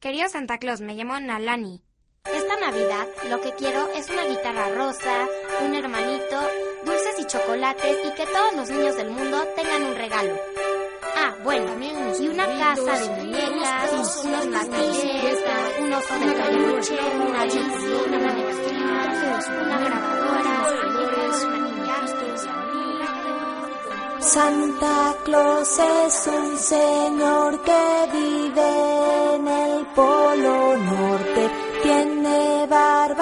Querido Santa Claus, me llamo Nalani. Esta Navidad lo que quiero es una guitarra rosa, un hermanito, dulces y chocolates y que todos los niños del mundo tengan un regalo. Ah, bueno, y una casa de muñecas, unos matices, un oso de peluche, una chocolatina, una grabadora, Santa Claus es un señor que vive en el Polo Norte, tiene barba